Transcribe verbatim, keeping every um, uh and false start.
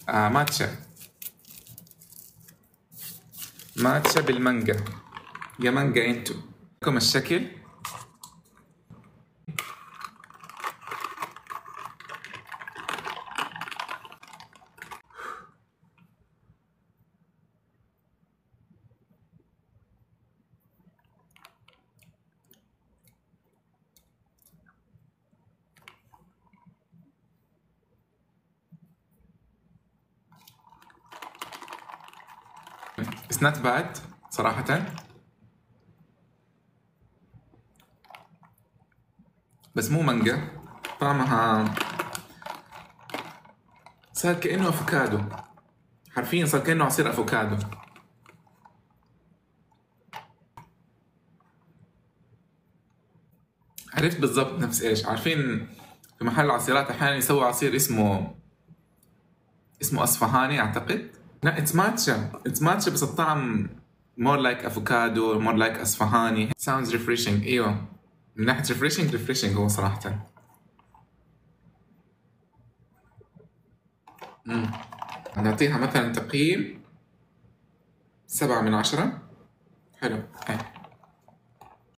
آه ماتشا. ماتشا بالمانجا. يا مانجا انتو لكم الشكل. It's not bad صراحة، بس مو مانجا، طعمها صار كأنه افوكادو، حرفيا صار كأنه عصير افوكادو. عرفت بالضبط نفس ايش، عارفين في محل عصيرات احيانا يسوي عصير اسمه اسمه اصفهاني اعتقد. لا اتس ماتشا، اتس ماتشا بس الطعم more like افوكادو، more like اصفهاني. sounds refreshing. ايوه من ناحية refreshing refreshing هو صراحة. امم نعطيها مثلا تقييم سبعة من عشرة. حلو.